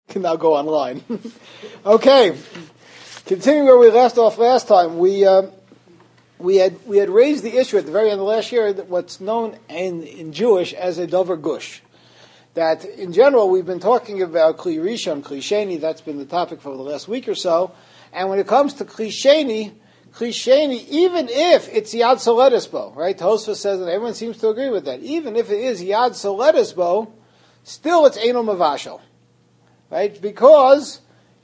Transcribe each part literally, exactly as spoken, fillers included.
can now go online. Okay, continuing where we left off last time, we uh, we had we had raised the issue at the very end of last year that what's known in in Jewish as a davar gush. That in general we've been talking about kli rishon, kli sheni. That's been the topic for the last week or so. And when it comes to kli sheni, kli sheni, even if it's yad soledes bo, right? Tosfos says, and everyone seems to agree with that. Even if it is yad soledes bo, still it's eino mavashel. Right? Because,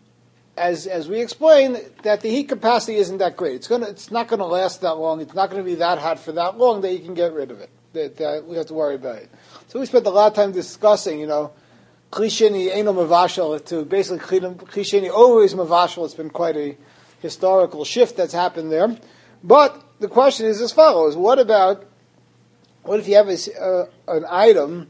as as we explained, that the heat capacity isn't that great. It's gonna, it's not going to last that long. It's not going to be that hot for that long that you can get rid of it. That, that we have to worry about it. So we spent a lot of time discussing, you know, kli sheni eino mavashel to basically kli sheni always mavashel. It's been quite a historical shift that's happened there. But the question is as follows: What about what if you have a, uh, an item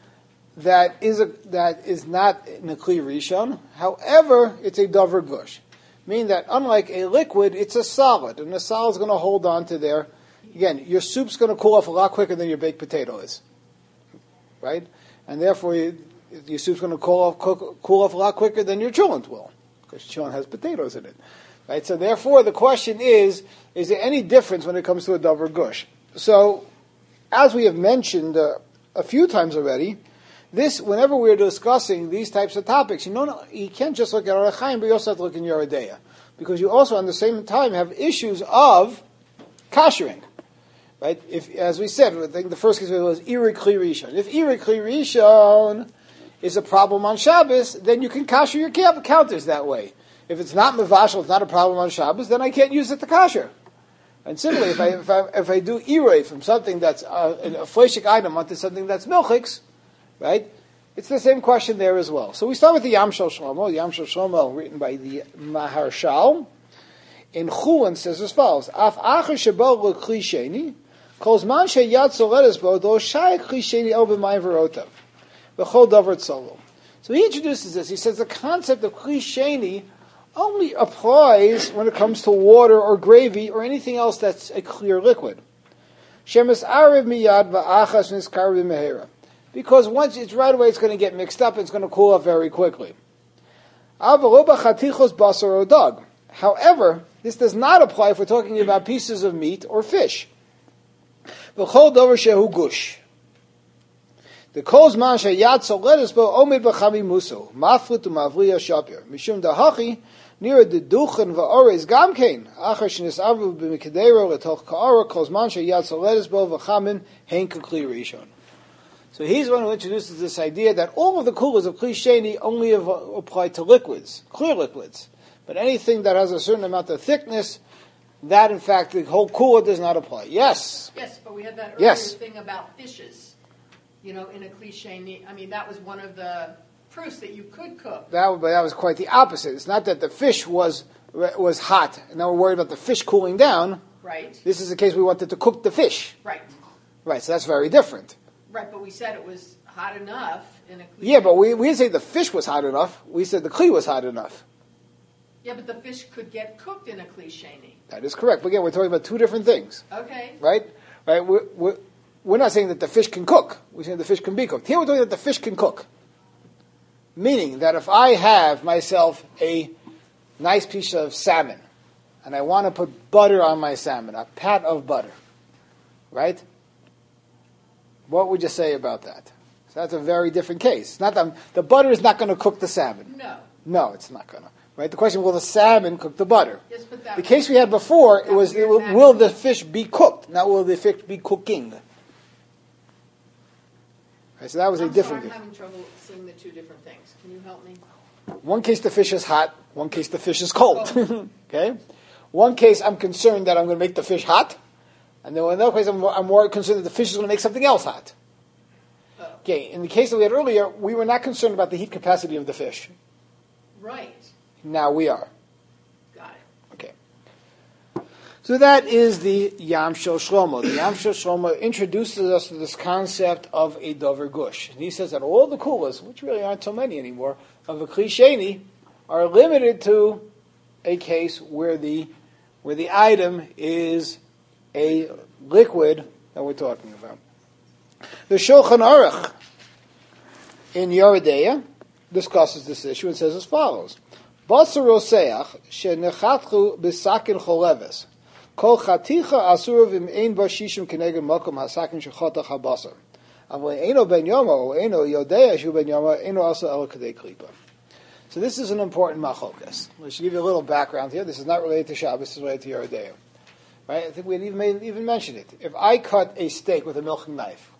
that is a, that is not in a kli rishon, however, it's a davar gush, meaning that unlike a liquid, it's a solid, and the solid is going to hold on to there. Again, your soup's going to cool off a lot quicker than your baked potato is, right? And therefore, you, your soup's going to cool off cool, cool off a lot quicker than your chulent will, because chulent has potatoes in it, right? So therefore, the question is: is there any difference when it comes to a davar gush? So, as we have mentioned uh, a few times already. This, whenever we're discussing these types of topics, you know, you can't just look at Orach Chaim, but you also have to look in Yoreh De'ah, because you also, at the same time, have issues of kashering, right? If, as we said, I think the first case was Iri Kli Rishon. If Iri Kli Rishon is a problem on Shabbos, then you can kasher your counters that way. If it's not mevashel, it's not a problem on Shabbos, then I can't use it to kasher. And similarly, if I if I, if I do Iri from something that's uh, a fleshik item onto something that's milchiks, right? It's the same question there as well. So we start with the Yam Shel Shlomo. The Yam Shel Shlomo, written by the Maharshal, in Chulin says as follows: Af acher shebo l'kli sheni, kol zman sheyad soledes bo do shayek kli sheni el b'mayim v'rotav v'chol davar tzolol. So he introduces this. He says the concept of kli sheni only applies when it comes to water or gravy or anything else that's a clear liquid. Shemes arev miyad v'achas niskar v'mehera. Because once it's right away, it's going to get mixed up and it's going to cool off very quickly. However, this does not apply if we're talking about pieces of meat or fish. The kol zman sheyad soledes bo omed b'chami muso maflit u'mavliya shapir mishum dahachi nira deduchen va'orez gamkein achar shenisavu b'mikadero letoch ka'ara kol zman sheyad soledes bo v'chamin hein k'kli rishon. So he's the one who introduces this idea that all of the coolers of kli sheni only apply to liquids, clear liquids. But anything that has a certain amount of thickness, that in fact the whole cooler does not apply. Yes? Yes, but we had that earlier yes. thing about fishes, you know, in a kli sheni. I mean, that was one of the proofs that you could cook. That, but that was quite the opposite. It's not that the fish was was hot, and now we're worried about the fish cooling down. Right. This is the case we wanted to cook the fish. Right. Right, so that's very different. Right, but we said it was hot enough in a kli. Yeah, but we, we didn't say the fish was hot enough. We said the kli was hot enough. Yeah, but the fish could get cooked in a kli sheni. That is correct. But again, we're talking about two different things. Okay. Right? Right? We're, we're, we're not saying that the fish can cook. We're saying the fish can be cooked. Here we're talking that the fish can cook. Meaning that if I have myself a nice piece of salmon, and I want to put butter on my salmon, a pat of butter, right? What would you say about that? So that's a very different case. Not that the butter is not going to cook the salmon. No. No, it's not going to. Right? The question: will the salmon cook the butter? Yes, but that the case we had before it was: will, will the fish be cooked? Not will the fish be cooking? Right, so that was I'm a different. Sorry, I'm having trouble seeing the two different things. Can you help me? One case the fish is hot. One case the fish is cold. Oh. Okay. One case I'm concerned that I'm going to make the fish hot. And then in another case, I'm more, I'm more concerned that the fish is going to make something else hot. Oh. Okay, in the case that we had earlier, we were not concerned about the heat capacity of the fish. Right. Now we are. Got it. Okay. So that is the Yam Shel Shlomo. The Yam Shel Shlomo introduces us to this concept of a davar gush. And he says that all the coolers, which really aren't so many anymore, of a kli sheni, are limited to a case where the where the item is a liquid that we're talking about. The Shulchan Aruch in Yoreh De'ah discusses this issue and says as follows: Basar roseach shenechatchu b'sakin choleves kol chaticha asur v'mein bashishim keneged makom hasakin shechotach habasar. Eno ben yomo, eno yodea shu ben yomo, eno also el kadei klipa. So this is an important machlokas. I should give you a little background here. This is not related to Shabbos, this is related to Yerodea. Right? I think we had even, even mentioned it. If I cut a steak with a milking knife,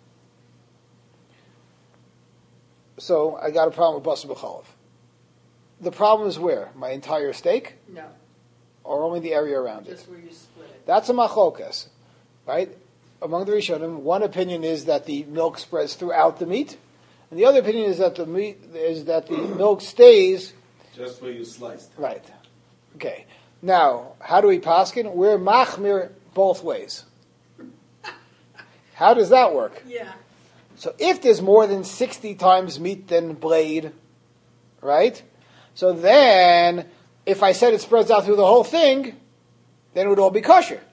so I got a problem with basar b'chalav. The problem is where? My entire steak? No. Or only the area around Just it? Just where you split it. That's a machlokas. Right? Among the Rishonim, one opinion is that the milk spreads throughout the meat, and the other opinion is that the meat is that the milk stays just where you sliced. Right. Okay. Now, how do we paskin? We're machmir both ways. How does that work? Yeah. So if there's more than sixty times meat than blade, right? So then, if I said it spreads out through the whole thing, then it would all be kosher.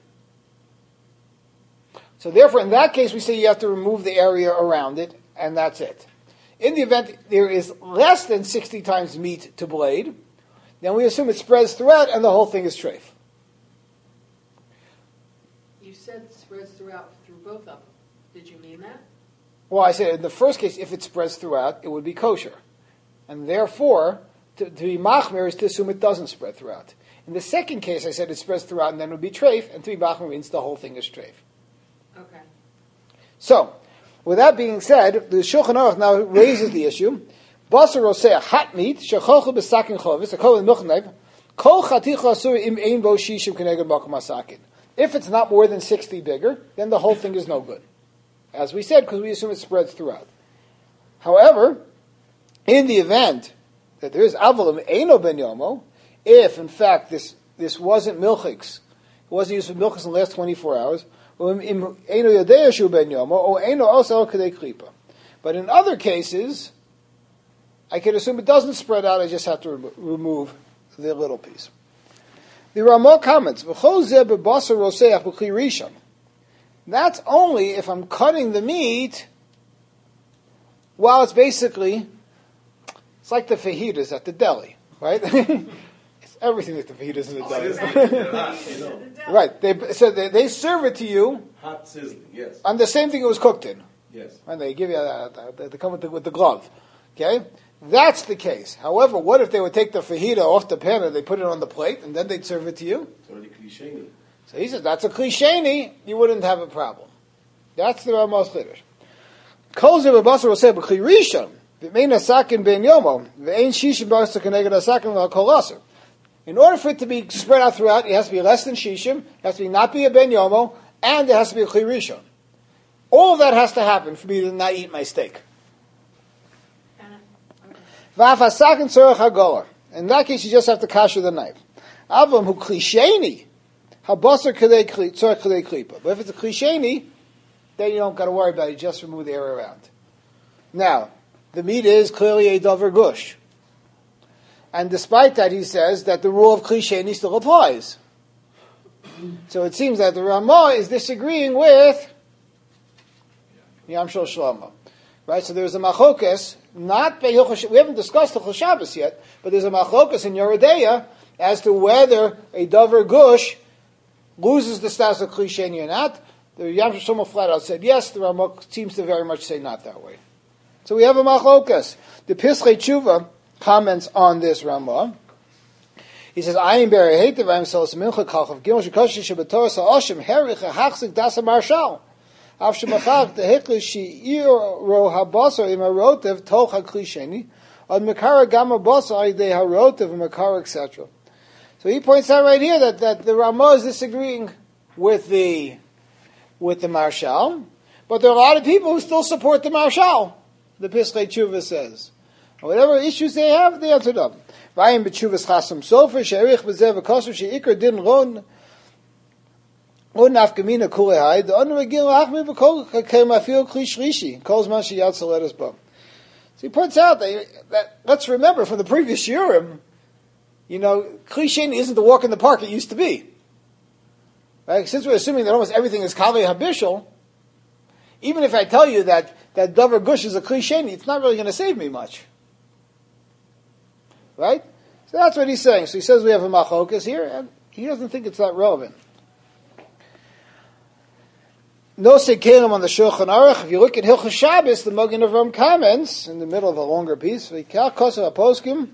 So therefore, in that case, we say you have to remove the area around it, and that's it. In the event there is less than sixty times meat to blade, then we assume it spreads throughout, and the whole thing is treif. You said it spreads throughout through both of them. Did you mean that? Well, I said in the first case, if it spreads throughout, it would be kosher. And therefore, to, to be machmir is to assume it doesn't spread throughout. In the second case, I said it spreads throughout, and then it would be treif, and to be machmir means the whole thing is treif. Okay. So, with that being said, the Shulchan Aruch now raises the issue. Basar roseach, hot meat, shechochu b'sakin chovis, a kol in milchnayv, kol chaticha asur im ein bo shishim keneged makom hasakin. If it's not more than sixty bigger, then the whole thing is no good. As we said, because we assume it spreads throughout. However, in the event that there is avalim eino ben yomo, if in fact this this wasn't milchiks, it wasn't used for milchiks in the last twenty-four hours, but in other cases, I can assume it doesn't spread out, I just have to remo- remove the little piece. The Ramah comments, that's only if I'm cutting the meat while it's basically, it's like the fajitas at the deli, right? It's everything that the fajitas in the deli. Right. They, so they, they serve it to you. Hot sizzling, yes. On the same thing it was cooked in. Yes. And they give you that, they come with the, with the glove. Okay? That's the case. However, what if they would take the fajita off the pan and they put it on the plate and then they'd serve it to you? It's already klisheni. So he says, that's a klisheni, you wouldn't have a problem. That's the Ramah's Chiddush. Kol ze b'basar roseh b'kli rishon, v'mein asakin ben yomo, v'ein shishim b'asar keneged asakin v'kol aser. In order for it to be spread out throughout, it has to be less than shishim, it has to be not be a ben yomo, and it has to be a kli rishon. All of that has to happen for me to not eat my steak. V'af asakin tzorech hagolah. In that case, you just have to kasher the knife. Avram hu klisheni, habasar kadei tzorech kadei klipa. But if it's a klisheni, then you don't got to worry about it. You just remove the area around. Now, the meat is clearly a davar gush. And despite that, he says that the rule of klisheni still applies. So it seems that the Ramah is disagreeing with Yam Shel Shlomo. Right? So there's a machokas, not by Hilchos, we haven't discussed Hilchos Shabbos yet, but there's a machokas in Yerodea as to whether a davar gush loses the status of klisheni or not. The Yam Shel Shlomo flat out said yes, the Ramah seems to very much say not that way. So we have a machokas. The Pischei Tshuva comments on this Ramah. He says, "Ayin beri heitev ayim selos mincha kalchav gimel shekashi shebatoras ha'oshim herich hachzik dasa marshal av shemachach tehikli she'iro habasar im harotev toch haklisheni ad mekara gam habasar idei harotev mekara et cetera" So he points out right here that, that the Ramah is disagreeing with the with the marshal, but there are a lot of people who still support the marshal. The Pischei Tshuva says. Whatever issues they have, they answer them. Vayim b'tshuvas chasam sofer she'erich b'zev v'kosov she'ikar din ron on nafkamina kulehai the under regil lachmi v'kol kakem afil kli shlishi kol zman sheyad soledas bo. So he points out that, that let's remember from the previous Urim, you know, klisheni isn't the walk in the park it used to be. Right? Since we're assuming that almost everything is kaveh habishal, even if I tell you that that davar gush is a klisheni, it's not really going to save me much. Right? So that's what he's saying. So he says we have a machokas here, and he doesn't think it's that relevant. No sekalim on the Shulchan Aruch. If you look at Hilchos Shabbos, the Magen Avraham comments in the middle of a longer piece. V'kal kosav haposkim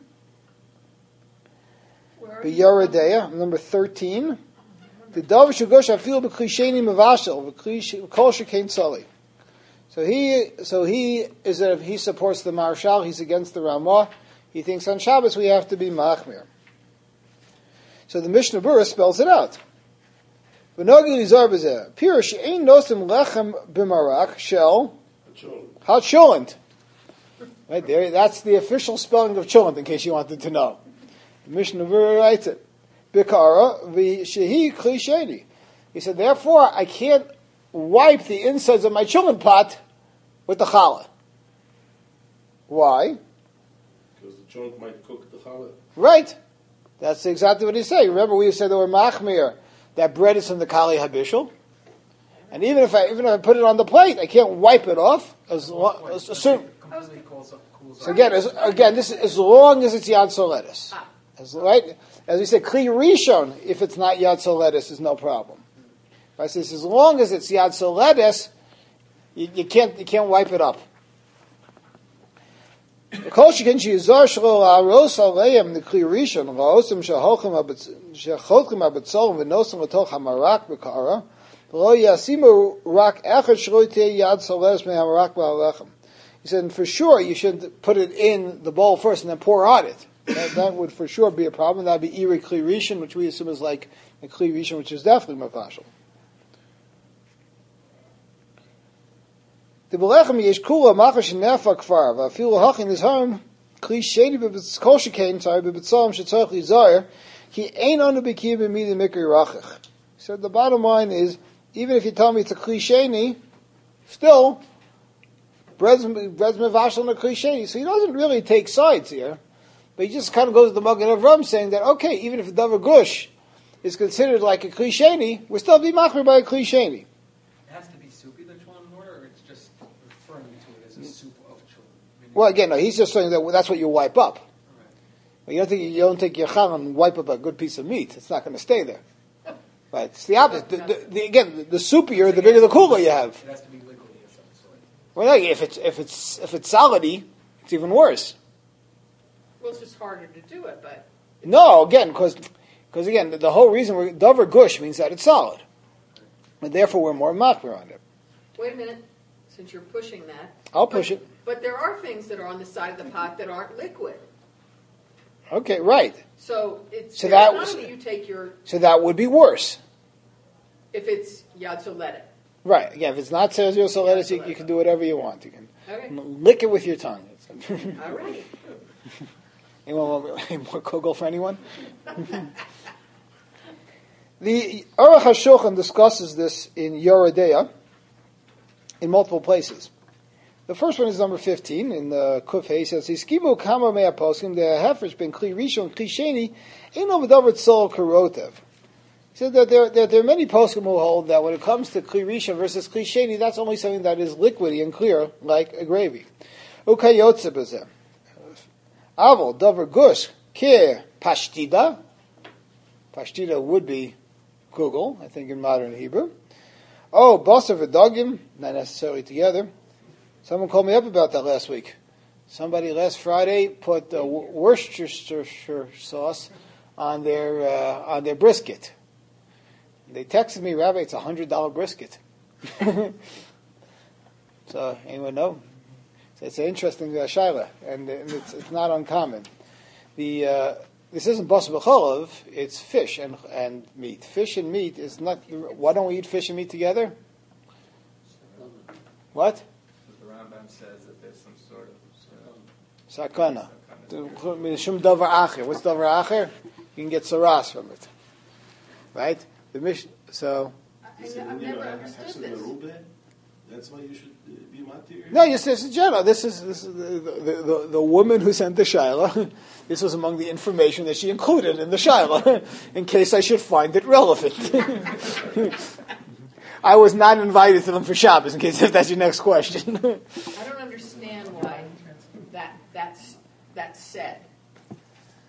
b'Yeridea, number thirteen. The davar shugosh afil b'klisheni mevashel v'kol shekein tzali. So he, so he is that if he supports the Marshal, he's against the Ramah. He thinks on Shabbos we have to be machmir. So the Mishnah Berurah spells it out. V'nogil yizar b'zeh. Pirush ein nosim lechem b'marak shel ha'cholent. Right there, that's the official spelling of cholent, in case you wanted to know. The Mishnah Berurah writes it. Bikara v'shehi kli sheni. He said, therefore, I can't wipe the insides of my cholent pot with the challah. Why? Because the cholent might cook the challah. Right. That's exactly what he's saying. Remember, we said there were machmir, that bread is from the kali habishul, and even if I even if I put it on the plate, I can't wipe it off. As long as assume. So again, as, again, this is, as long as it's yad soletis, as right as we said, kli rishon. If it's not yad soletis, is no problem. Right? So as long as it's yad soletis, you, you can't you can't wipe it up. The kol shekin sheyizar shelo la'aros aleim the kli rishon va'osim sheholchem shecholchem abetzolem v'nosim l'toch hamarak b'kara v'lo yasimu rak echad shelo yitei yad soletis me'hamarak ba'alechem. He said, for sure, you should put it in the bowl first and then pour on it. That, that would for sure be a problem. That would be iri kli rishon, which we assume is like a kli rishon, which is definitely mafashal. The belechem yesh kula machash nefa kfar va'afilu hachin is harm kli sheni b'kol shekain sorry b'betzalem shetzarich lizar ki ein anu b'kiyah b'midi mikri rachich. So the bottom line is, even if you tell me it's a kli sheni, still bread's bread's mevashal and a kli sheni. So he doesn't really take sides here, but he just kind of goes to the Magen Avraham saying that okay, even if a davar gush is considered like a kli sheni, we're still be machmir by a kli sheni. It has to be soupy, the cholent water, or it's just referring to it as a soup of cholent? Well, again, no, he's just saying that that's what you wipe up. Right. Well, you don't think you don't take your chal and wipe up a good piece of meat. It's not going to stay there. Right? It's the opposite. The, the, the, again, the, the soupier, the bigger the cooler you have. It has to be liquidy of some sort. Well, no, if it's if it's if it's solidy, it's even worse. Well, it's just harder to do it, but No, again, because because again, the, the whole reason we're davar gush means that it's solid, and therefore we're more machmir on it. wait a minute, since you're pushing that. I'll but, push it. But there are things that are on the side of the pot that aren't liquid. Okay, right. So it's So so that not was- only you take your, So that would be worse. if it's yad soledet. Right. Again, if it's not Sergio Soletis, you, you can do whatever you want. You can Okay. lick it with your tongue. All right. Anyone want any more kugel for anyone? The Aruch HaShulchan discusses this in Yeridea in multiple places. The first one is number fifteen in the Kuf Hey. He says, "Hiskimu kama mea poskim the hefresh ben kli rishon kli sheni eno v'davar tzol karotev." He said that there, that there are many poskim who hold that when it comes to kli rishon versus kli sheni, that's only something that is liquidy and clear, like a gravy. Ukayotze b'zeh. Avol davar gush ke pashtida. Pashtida would be kugel, I think, in modern Hebrew. Oh, basar v'dagim, not necessarily together. Someone called me up about that last week. Somebody last Friday put uh, Worcestershire sauce on their uh, on their brisket. They texted me, Rabbi, it's a hundred dollar brisket. So anyone know? So it's an interesting uh, shaila, and, and it's, it's not uncommon. The uh, this isn't basar b'cholav; it's fish and and meat. Fish and meat is not. Why don't we eat fish and meat together? What? Says that there's some sort of Sakana. Shum davar acher. What's davar acher? You can get saras from it, right? The mission. So I, Is it I've you know, never have understood some this. merubah? That's why you should uh, be matir. no, yes, this is general. This is this is the the, the, the woman who sent the shaila. This was among the information that she included in the shaila, in case I should find it relevant. I was not invited to them for Shabbos, in case if that's your next question. I don't understand why that that's that's said.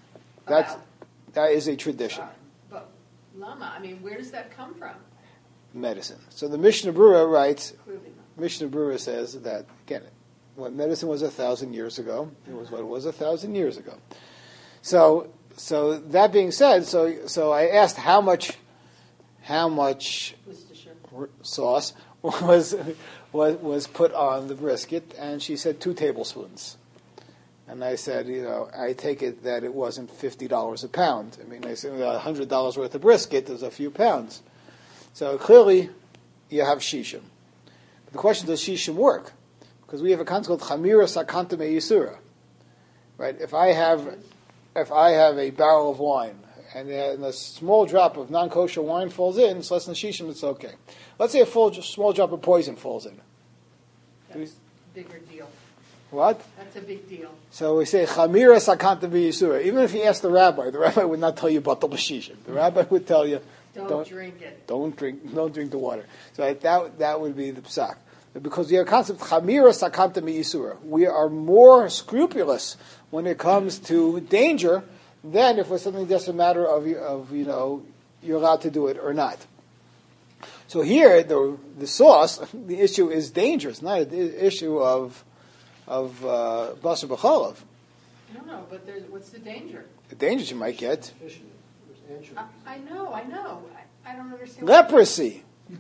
That's about. that is a tradition. But lama, I mean, where does that come from? Medicine. So the Mishnah Berurah writes. Clearly not. Mishnah Berurah says that again, what medicine was a thousand years ago, it was what it was a thousand years ago. So, so that being said, so so I asked how much, how much Worcestershire. sauce was was was put on the brisket, and she said two tablespoons. And I said, you know, I take it that it wasn't fifty dollars a pound. I mean, I said a hundred dollars worth of brisket. There's a few pounds. So clearly, you have shishim. But the question, does shishim work? Because we have a concept called chamira sakanta me'yisura. Right? If I have, if I have a barrel of wine, and, and a small drop of non-kosher wine falls in, it's less than shishim, it's okay. Let's say a full, small drop of poison falls in. That's a bigger deal. What? That's a big deal. So we say chamira sakanta me'yisura. Even if you ask the rabbi, the rabbi would not tell you batal b'shishim. The rabbi would tell you, Don't, Don't- drink it. Don't drink. Don't drink the water. So that that would be the psak. Because we have a concept chamira sakanta mi'isura. We are more scrupulous when it comes to danger than if it's something just a matter of of you know you're allowed to do it or not. So here the the sauce, the issue is danger. It's not an issue of of uh, basar b'chalav. I don't know, but there's, what's the danger? The dangers you might get: I, I know, I know. I, I don't understand. leprosy.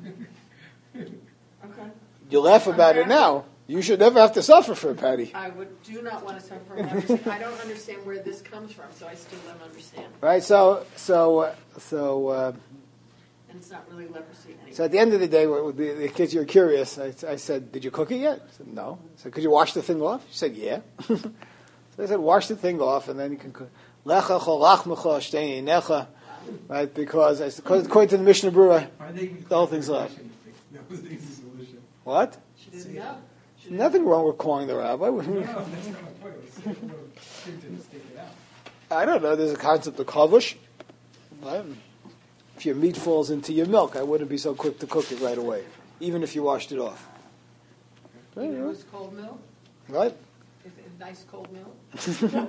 Okay. You laugh about it now. You should never have to suffer for it, Patty. I would do not want to suffer from leprosy. I don't understand where this comes from, so I still don't understand. Right? So, so, uh, so, uh, And it's not really leprosy anymore. so at the end of the day, with the, the kids, you're curious. I, I said, "Did you cook it yet?" I said, "No." I said, "Could you wash the thing off?" She said, "Yeah." So I said, "Wash the thing off, and then you can cook." Lecha cholach mecha shteini necha, right? Because I said, according to the Mishnah Berurah, the whole thing's left. That was the easy solution. What? She didn't know. She didn't Nothing wrong with calling the rabbi. No, that's not my point. It was no thing to just take it out. I don't know. There's a concept of kavush. Right? If your meat falls into your milk, I wouldn't be so quick to cook it right away, even if you washed it off. know. You know, it's cold milk. Right? If, if nice cold milk.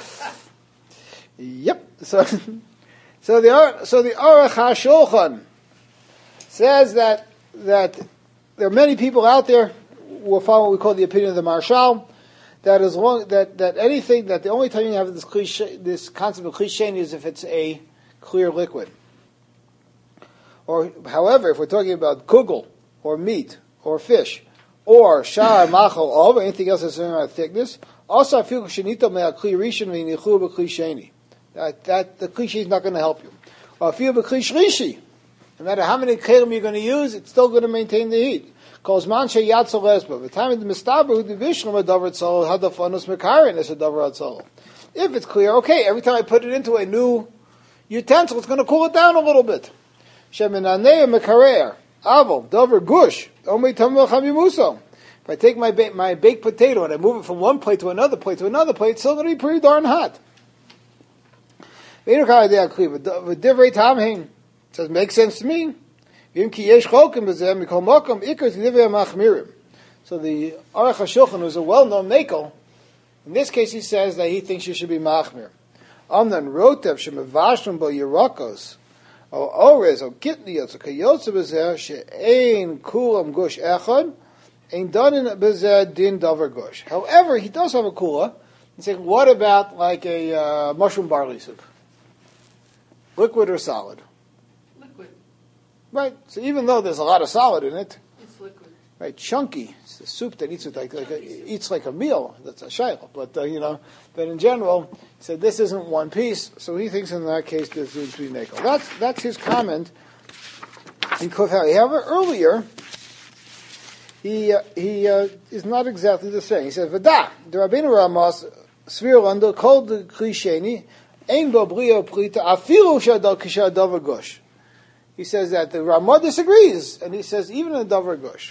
Yep. So, so the Ar- so the Aruch HaShulchan says that that there are many people out there who will follow what we call the opinion of the Marshal, that as long that, that anything that the only time you have this cliche, this concept of cliche is if it's a clear liquid. Or, however, if we're talking about kugel or meat or fish or shar machal ov or anything else that's in thickness, also I feel shenito me'akli rishon v'nichu b'kli sheni. That that the cliche is not going to help you. Or feel b'kli shlishi. No matter how many kelim you're going to use, it's still going to maintain the heat. Calls manche yatzol lesba. The time of the mistaber the vishlam a davar tzol hadafanus mekarin is a davar tzol. If it's clear, okay. Every time I put it into a new utensil, it's going to cool it down a little bit. Sheminanei mekarer avol davar gush omei tamil chamimuso. If I take my ba- my baked potato and I move it from one plate to another plate to another plate, it's still going to be pretty darn hot. V'divrei tamhin. It says, makes sense to me. So the Aruch HaShulchan, who's a well-known mekel, in this case he says that he thinks you should be machmir. Amnan rotev shemevashlim bo yerakos, o orez, o gitnios, o kayotze bezer, she'ein kulam gush echad, ein danin bezer din davar gush. However, he does have a kula. He's saying, what about like a uh, mushroom barley soup? Liquid or solid? Liquid. Right. So even though there's a lot of solid in it, It's liquid. right, chunky. It's a soup that eats with like, like a, eats like a meal. That's a shayla. But uh, you know, but in general, he said this isn't one piece. So he thinks in that case there's going to be nekel. That's that's his comment in Kuf Hari. However, earlier he uh, he uh, is not exactly the same. He says V'da the Rabbeinu Ramos Svir under called the klisheni ein bo brio prita afilu shadal kishadav gush. He says that the Ramah disagrees, and he says even in the Davar Gush,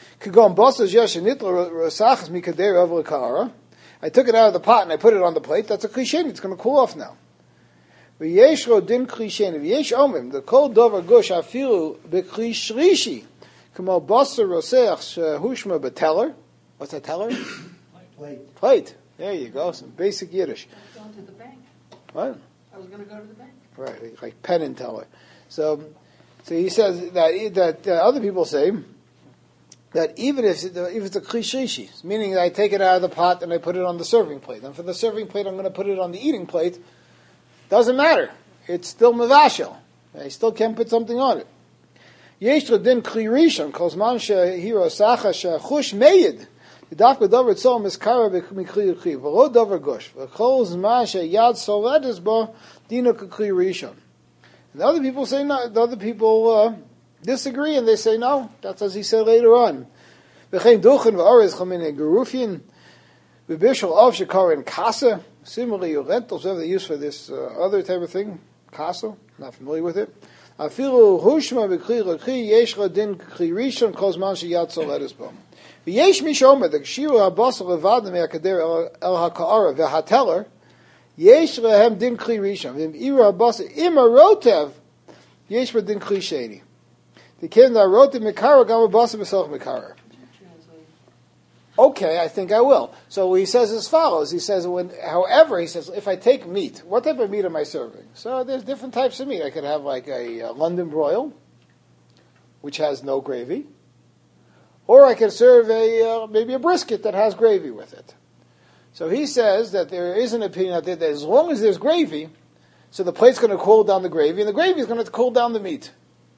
I took it out of the pot and I put it on the plate. That's a klisheni. It's going to cool off now. The cold Davar Gush afilu beklishrishi kamo basar roseach hushma beteller. What's that teller? Plate. Plate. There you go. Some basic Yiddish. I've gone to the bank. What? I was going to go to the bank. Right, like Penn and Teller. So, so he says that that uh, other people say that even if it, if it's a klishishi, meaning that I take it out of the pot and I put it on the serving plate, and for the serving plate I'm going to put it on the eating plate, doesn't matter. It's still mavashel. I still can put something on it. Yesh l'din kli rishon kozman shehiro sacha shechush meyid. The dafka davar tzol miskara b'kli kli v'lo davar gush v'chol zman sheyad soledes bo dino kli rishon. And the other people say no. The other people uh, disagree, and they say no. That's as he said later on. V'chein duchen v'orez chamine gerufin v'bishol av shekar in kasa. Similarly, rentals have the use for this uh, other type of thing. Kasa, not familiar with it. Afilu hushma b'kli l'kli yesh l'din kli rishon kozman sheyad soledes bo. V'yesh mishomer the kshiru habasar levad me'akader el ha'ka'ara v'hateller. Yesh lehem din kli rishon. V'im habasar ima rotev yesh din kli sheni. The kin that wrote the mikara gam habasar b'selch mikara. Okay, I think I will. So he says as follows. He says, when, however, he says, if I take meat, what type of meat am I serving? So there's different types of meat. I could have like a, a London broil, which has no gravy. Or I could serve a uh, maybe a brisket that has gravy with it. So he says that there is an opinion out there that as long as there's gravy, so the plate's going to cool down the gravy, and the gravy is going to cool down the meat.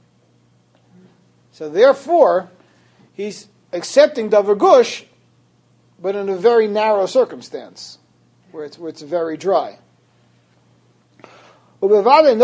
So therefore, he's accepting davar gush, but in a very narrow circumstance, where it's, where it's very dry. The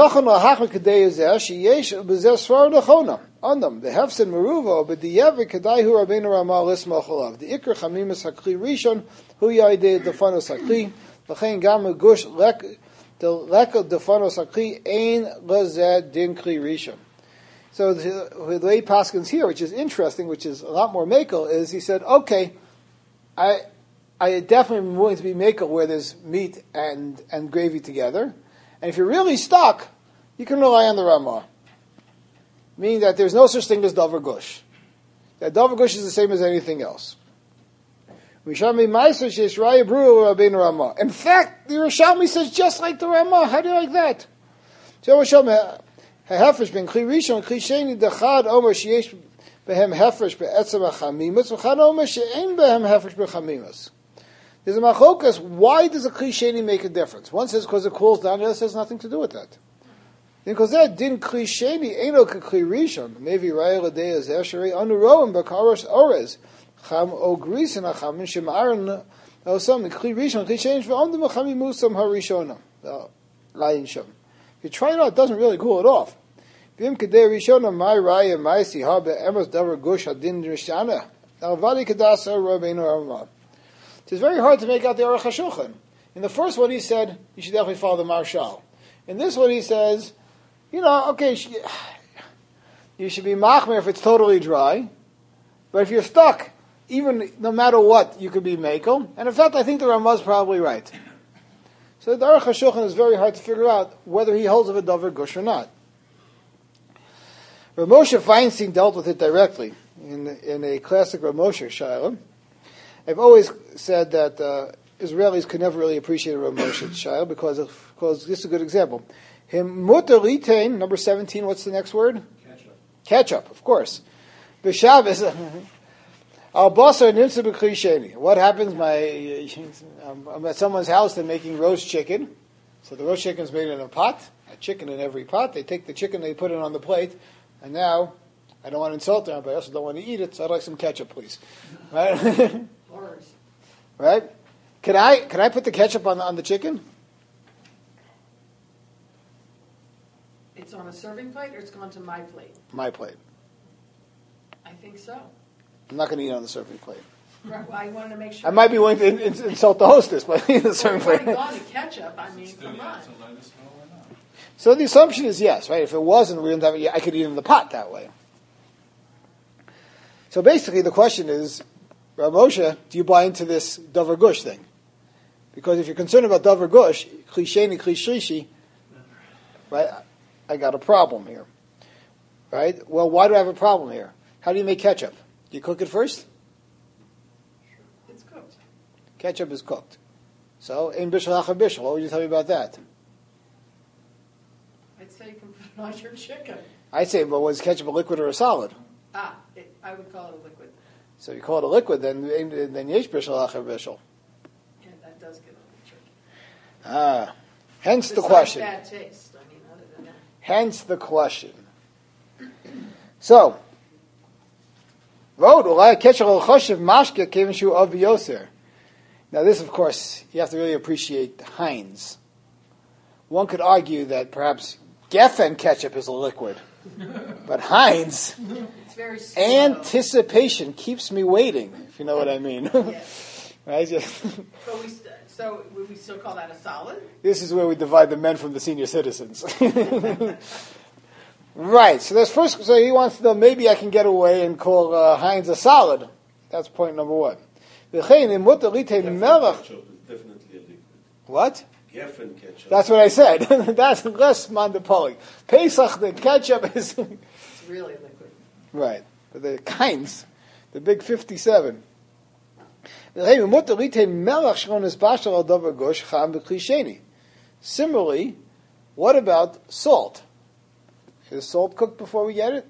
hefsen meruva, but the yever kedai hu rabbeinu Ramah lismach alav. The ikar chamimas hakli rishon hu yaidei defanos hakli. V'chein gam gush lek the leka defanos hakli ein lezed din kli rishon. So the, the way Paskins here, which is interesting, which is a lot more makel, is he said, okay, I I definitely am willing to be makel where there's meat and, and gravy together. And if you're really stuck, you can rely on the Ramah. Meaning that there's no such thing as davar gush. That davar gush is the same as anything else. In fact, the Yerushalmi says just like the Ramah. How do you like that? Behem hefresh be'etzem hachamimus, v'chad omer she'ein behem hefresh be'chamimus. There's a machokas. Why does a kli sheni make a difference? One says because it cools down, the other says nothing to do with that. Because that din kli sheni eino kli rishon. Maybe raya l'dei azer sherei anuroim b'karos orez cham o grisin achamin shemaran osam kli rishon kli sheni v'omdim hachamimusam harishonam layin shom. If you try it out, it doesn't really cool it off. Vim kedei rishona my raya ma'isi habe emes davar gush hadin rishana alvadi kedasa rabbeinu Ramah. It's very hard to make out the Aruch HaShulchan. In the first one he said you should definitely follow the Marshal. In this one he says, you know, okay, you should be machmer if it's totally dry, but if you're stuck, even no matter what, you could be makel. And in fact, I think the Ramah is probably right. So the Aruch HaShulchan is very hard to figure out whether he holds of a davar gush or not. Rav Moshe Feinstein dealt with it directly in in a classic Rav Moshe Shaila. I've always said that uh, Israelis could never really appreciate Rav Moshe Shaila because of, because this is a good example. Him muter litain, number seventeen. What's the next word? Ketchup. Ketchup, of course. B'Shabbos al basar nimtza b'kli sheni. What happens? My um, I'm at someone's house. They're making roast chicken. So the roast chicken is made in a pot. A chicken in every pot. They take the chicken, they put it on the plate. And now, I don't want to insult them, but I also don't want to eat it, so I'd like some ketchup, please. Right? Right? Can I can I put the ketchup on the, on the chicken? It's on a serving plate, or it's gone to my plate? My plate. I think so. I'm not going to eat it on the serving plate. Right, well, I wanted to make sure. I might be willing to in, in, insult the hostess, but eat the serving well, plate. it's already gone to ketchup. I mean, come on. So the assumption is yes, right? If it wasn't, we didn't have it, I could eat it in the pot that way. So basically, the question is, Rav Moshe, do you buy into this davar gush thing? Because if you're concerned about davar gush, klisheni, klishrishi, right? I got a problem here, right? Well, why do I have a problem here? How do you make ketchup? Do you cook it first? It's cooked. Ketchup is cooked. So, in bishul hacha bishul, what would you tell me about that? I'd say you can put it on your chicken. I'd say, but was ketchup a liquid or a solid? Ah, it, I would call it a liquid. So you call it a liquid, then then yesh bishul acher bishul. Yeah, that does get on the chicken. Ah, hence the Besides question. bad taste, I mean, other than that. Hence the question. So, Vod ulai ketchup al choshev mashke kevin shu av yoser. Now this, of course, you have to really appreciate Heinz. One could argue that perhaps Geffen ketchup is a liquid, but Heinz, It's very slow. anticipation keeps me waiting, if you know what I mean. Yes. Right? So, we st- so would we still call that a solid? This is where we divide the men from the senior citizens. Right, so that's first, so he wants to know, maybe I can get away and call uh, Heinz a solid. That's point number one. Geffen ketchup is definitely a liquid. What? Geffen ketchup. That's what I said. That's less mandapoli. Pesach, the ketchup is... It's really liquid. Right. But the Heinz, the big fifty-seven. Similarly, what about salt? Is salt cooked before we get it?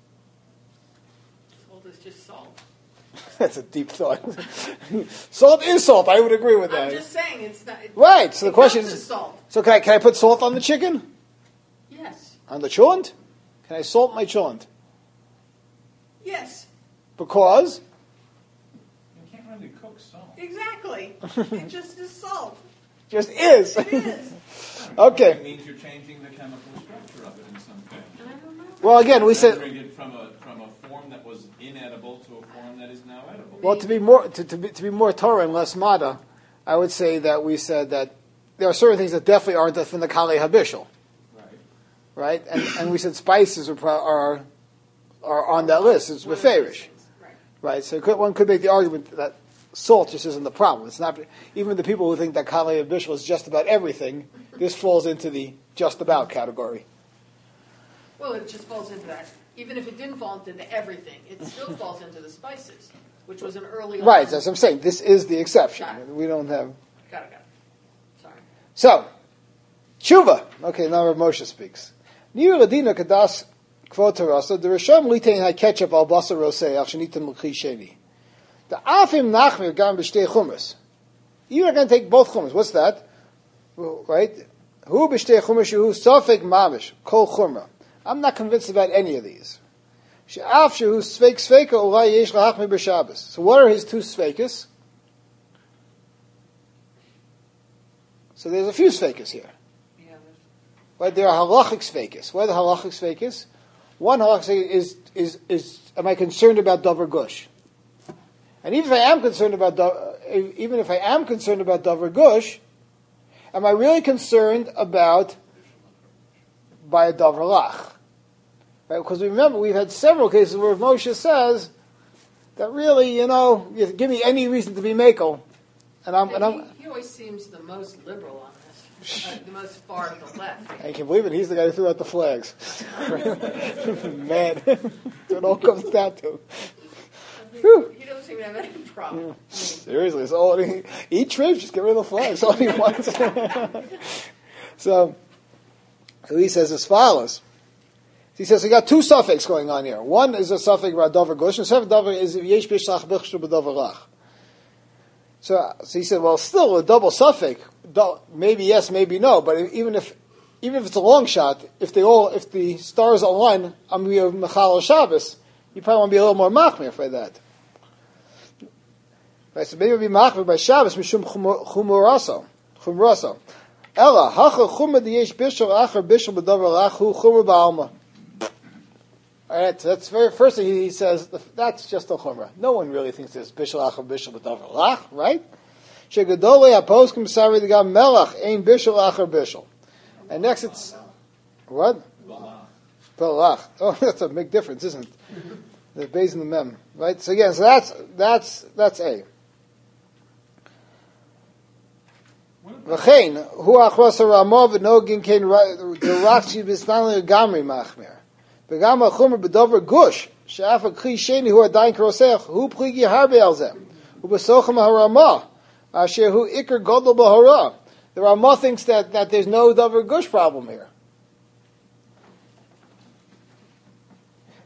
Salt is just salt. That's a deep thought. Salt is salt. I would agree with I'm that. just saying it's not. It, Right. So the it question counts as is: salt. so can I can I put salt on the chicken? Yes. On the cholent? Can I salt my cholent? Yes. Because You can't really cook salt. Exactly. It just is salt. just is. It is. Okay. It means you're changing the chemical structure of it in some I fashion. don't know. Well, again, we said. Rendering it from a from a form that was inedible to a form that is now edible. Well, to be more to, to be to be more Torah and less Mada, I would say that we said that there are certain things that definitely aren't from the Kali Habishal, Right. right? And and we said spices are pro- are, are on that list. It's One of those beferish, things. Right. right? So could, one could make the argument that salt just isn't the problem. It's not even the people who think that Kali Habishal is just about everything. This falls into the just about category. Well, it just falls into that. Even if it didn't fall into everything, it still falls into the spices, which was an early on. Right, that's what I'm saying. This is the exception. Got it. We don't have. Got it, got it. Sorry. So, tshuva. Okay, now Rav Moshe speaks. Nir ladina kadas kvot terasa the risham litein hay ketchup al basar roseach shenitim l'chi sheni. The afim nachmir gam b'shtei chumas. You are going to take both chumas. What's that? Well, right? Hu b'shtei chumas hu sofek mamish kol chumra. I'm not convinced about any of these. She'af shehu sveik sveika ulai yesh lahachmir b'Shabbos. So what are his two sveikas? So there's a few sveikas here. Yeah, there's- Right, there are halachic sveikas. What are the halachic sveikas? One halachic sveikus is, is, is, am I concerned about davar gush? And even if I am concerned about, da- even if I am concerned about davar gush, am I really concerned about by a davar lach? Right, because remember, we've had several cases where Moshe says that really, you know, you give me any reason to be makel, and I'm, and I'm, he, he always seems the most liberal on this, uh, the most far to the left. I can't believe it. He's the guy who threw out the flags. Man, that's what it all comes down to. Whew. He doesn't seem to have any problem. I mean, Seriously, it's all he, eat trips, just get rid of the flags. That's all he wants. so, so he says as follows. He says we got two suffix going on here. One is a suffix about davar gush, and the second davar is yesh bishlach b'chshu b'davar lach. So, so he said, well, still a double suffix. do- Maybe yes, maybe no. But even if, even if it's a long shot, if they all, if the stars align, I'm going to be mechal Shabbos. You probably want to be a little more machmir for that. Right, so maybe it'll be machmir by Shabbos mishum chumuraso, chumuraso. Ella hacha chumra diyesh bishul achar bishul b'davar lach hu chumra ba'alma. All right, so that's very first thing he says. That's just a chumrah. No one really thinks there's bishul achar bishul b'davar lach, right? Shegadolei aposkim sari degam melach ein bishul achar bishul. And next it's what? Balach. Oh, that's a big difference, isn't it? The base and the mem, right? So again, so that's that's that's a. V'chein hu achros haRamah v'nogin kein derakshi b'snan legamri machmir. V'gam ha'chumer b'dover gush she'af ha'kli sheni hu adayin krosech hu pligi harbe al zeh hu b'sochem haRamah asher hu ikar godol b'hara. The Ramah thinks that, that there's no dover gush problem here.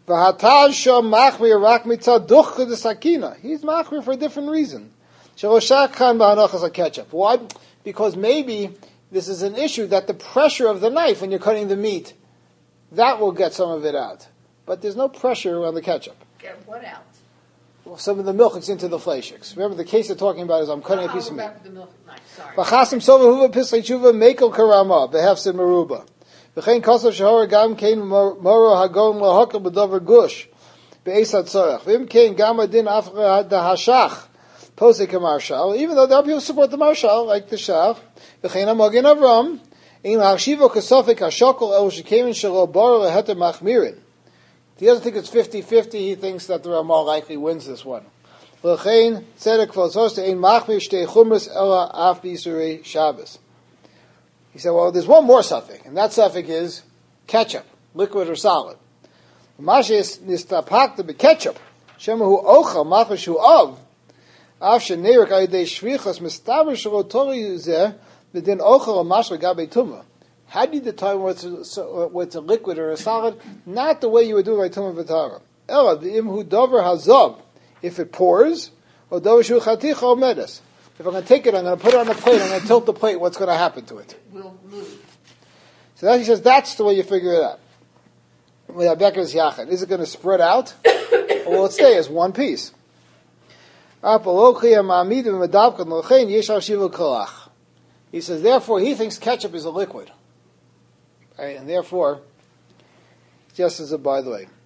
V'hataz shom machmir rak mitzad duchcha de sakina. He's machmir for a different reason. Sheloshak chan ba'anachas ketchup. Why? Because maybe this is an issue that the pressure of the knife when you're cutting the meat, that will get some of it out. But there's no pressure on the ketchup. Get what out? Well, some of the milk is into the fleishiks. Remember, the case they're talking about is I'm cutting Oh, a piece of we're meat. back with the milk knife, sorry. V'chasim sova huva pislei tshuva mekel karama behefsid meruba. V'chein kosav shehora gam kein moro hagon lahokel b'dover gush be'esat tzorach. V'im kein gam adin afra da hashach posek marshal. Even though there are people who support the marshal, like the shach. V'chein amogin avram in ha'shivo kasofik hashokol el shekemin shelo bar leheter machmirin. He doesn't think it's fifty-fifty. He thinks that the Ramah likely wins this one. He said, well, there's one more suffix, and that suffix is ketchup, liquid or solid. Ketchup. Shemahu ochel mafashu of afshe neirik ayidei shvichas mistaber shelo tori zeh b'din ochel amashra gabe tumah. How do you determine what's a, what's a liquid or a solid? Not the way you would do it by tumah v'tara. Ela v'imhu dover hazav. If it pours, or dover shu chaticha or medes. If I'm going to take it, I'm going to put it on the plate, I'm going to tilt the plate, what's going to happen to it? Will move. So that he says that's the way you figure it out. With Abekers Yachad. Is it going to spread out? Or will it stay as one piece? He says, therefore, he thinks ketchup is a liquid. Right? And therefore, just as a by the way.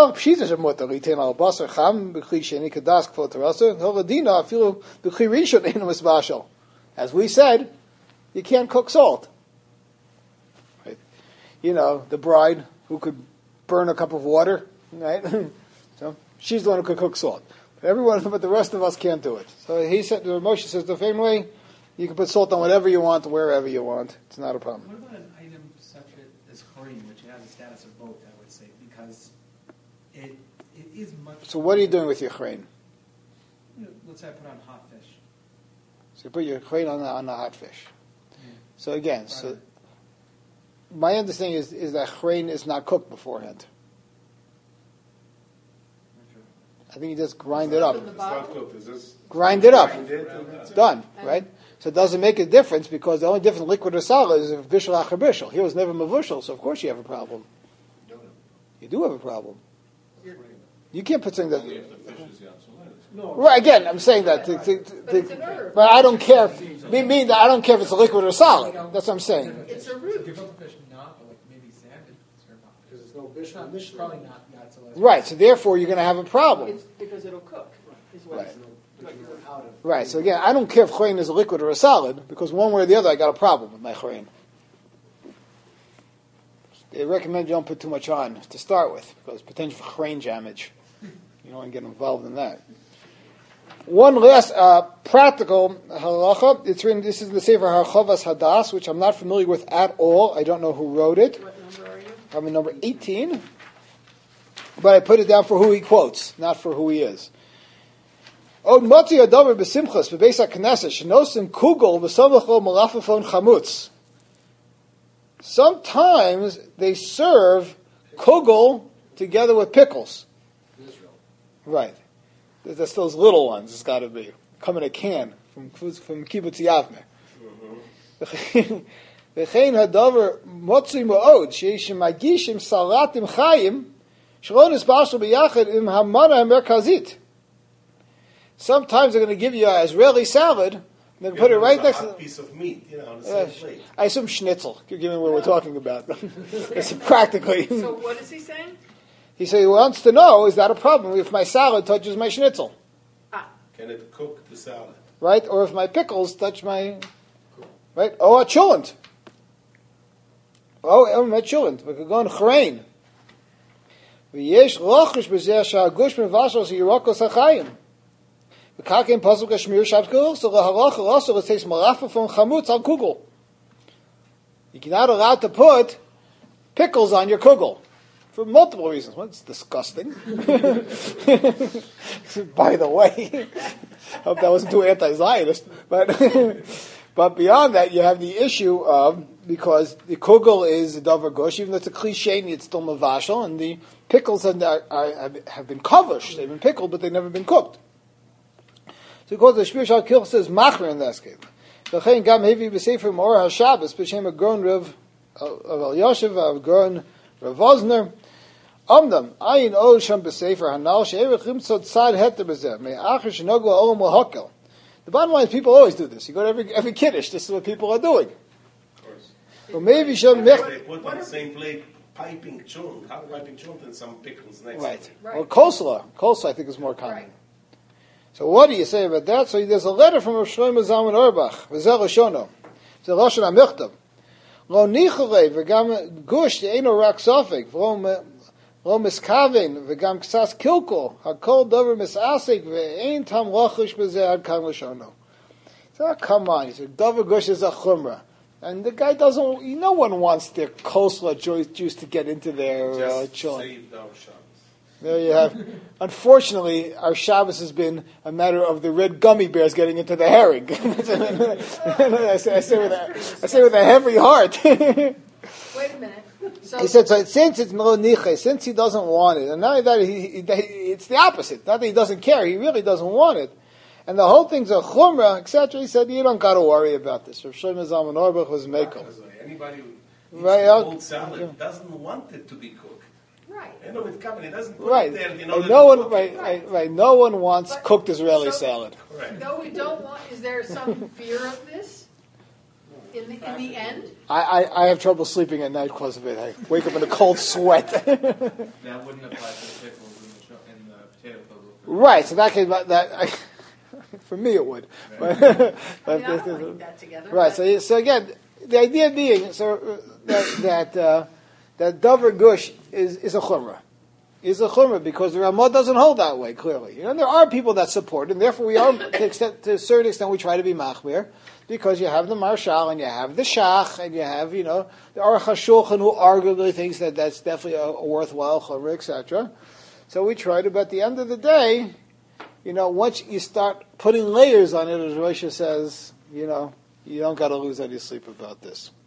As we said, you can't cook salt. Right? You know, the bride who could burn a cup of water, right? So she's the one who could cook salt. But everyone, but the rest of us can't do it. So he said, Moshe says the same way, you can put salt on whatever you want, wherever you want. It's not a problem. What about an item such as chorin, which has a status of both, I would say, because it it is much... So what are you doing with your chrein? You know, let's say I put on hot fish. So you put your chrein on the, on the hot fish. Yeah. So again, Right. so my understanding is, is that chrein is not cooked beforehand. I think you just grind it up. In the It's not bottle? cooked, is this? Grind it up. Grind it, and that's it. Done, right? So it doesn't make a difference because the only difference liquid or solid is if bishul acher bishul. Here was never mavushal, so of course you have a problem. You do have a problem. You can't put something that... Only if the fish is yatsul. Right, again, I'm saying that. To, to, to, But it's an herb. but I don't care. Me, me, I don't care if it's a liquid or solid. That's what I'm saying. It's a root. Give up the fish not, but like maybe salmon. Because there's no It's not, bishul. probably not yatzel. Right, so therefore you're going to have a problem. It's because it'll cook. Is what Right. it's- Out of. Right, so again, I don't care if chrein is a liquid or a solid, because one way or the other I got a problem with my chrein. They recommend you don't put too much on to start with, because potential for chrein damage. You don't want to get involved in that. One last uh, practical halacha. It's written, this is in the Sefer Harchavas Hadas, which I'm not familiar with at all. I don't know who wrote it. What number are you? I'm in number eighteen. But I put it down for who he quotes, not for who he is. Od motzi adavar besimchas bebeis hakneset shenosim kugel v'samachol malafafon chamutz. Sometimes they serve kugel together with pickles. Israel. Right. That's those little ones. It's got to be come in a can from from Kibbutz Yavne. V'chein hadavar motzi mo'od sheishim magishim salatim chayim shalon isbashal biyachad im hamana hamerkazit. Sometimes they're going to give you an Israeli salad, and they put it right next to a piece of meat, you know, on the uh, same plate. I assume schnitzel, given what we're talking about. It's practically. So what is he saying? He said he wants to know, is that a problem if my salad touches my schnitzel? Ah, Can it cook the salad? Right? Or if my pickles touch my... Right? Oh, a chulent. Oh, oh, my chulent. We could go on chrein. V'yesh lochish b'zeh sha'agush mevashal she'yirokos ha'chayim. V'kakim pasuk ha'shmir shabbat kugel, so l'halacha l'osur it takes malafa from chamutz al kugel. You're not allowed to put pickles on your kugel. For multiple reasons. One, it's disgusting. By the way, I hope that wasn't too anti-Zionist. But, but beyond that, you have the issue of because the kugel is a davar gush, even though it's a cliche, it's still mavashal, and the pickles are, are, are, have been kavash, they've been pickled, but they've never been cooked. So because the Shmir Shal Kilch says machmer in that case. V'chein gam hevi b'sefer Mor HaShabbos b'shem a grown Rav of El Yoshev, a grown Rav Vosner. Omdam ayin ol sham b'sefer hanal she'erich limtzot tzad heter b'zeh me'achar shenogu ha'olam l'hokel. The bottom line is people always do this. You go to every every kiddush. This is what people are doing. Of course. Well, maybe sham They put on the same plate piping chunt, hot piping chunt, and some pickles next right. to it. Right. Well, coleslaw, coleslaw I think is more common. Right. So what do you say about that? So there's a letter from Rav Shlomo Zalman Auerbach, V'zel Loshono. It's a Lashon HaMichtav. Lo nichalei v'gam gush de'eno rak sofek v'lo miskaven v'gam ksas kilkul hakol dover misasek v'ein tam lachush b'zeh ad kam Loshono. So oh, come on, he said dover gush is a chumrah. And the guy doesn't, no one wants their coleslaw juice, juice to get into their uh, Just chillin. saved our Shabbos. There you have. Unfortunately, our Shabbos has been a matter of the red gummy bears getting into the herring. I, say, I, say with a, I say with a heavy heart. Wait a minute. So He said, so since it's meloniche, since he doesn't want it, and not only that, he, he, it's the opposite. Not that he doesn't care, he really doesn't want it. And the whole thing's a chumrah, et cetera. He said, you don't got to worry about this. Rav Shlomo Zalman Auerbach was mekel. Anybody who eats Right, a I'll- cold salad doesn't want it to be cooked. right. You know, with company, doesn't put Right. it there, you know, And that no it's one, cooked. right, right, right. No one wants But- cooked Israeli so- salad. Correct. No, we don't want, is there some fear of this in the, in the end? I, I, I have trouble sleeping at night because of it. I wake up in a cold sweat. That wouldn't apply to the pickles in the, cho- in the potato kugel. Right, so that case, that I, for me it would. But, I but mean, I this don't is- like that together. right, but- so so again, the idea being so uh, that that uh, that davar gush is is a chumrah, is a chumrah because the Ramah doesn't hold that way clearly. You know, there are people that support, it, and therefore we are to, extent, to a certain extent we try to be machmir because you have the marshal and you have the shach and you have you know the Aruch HaShulchan who arguably thinks that that's definitely a, a worthwhile chumrah, et cetera. So we try to, but at the end of the day, you know, once you start putting layers on it, as Rosh says, you know, you don't got to lose any sleep about this.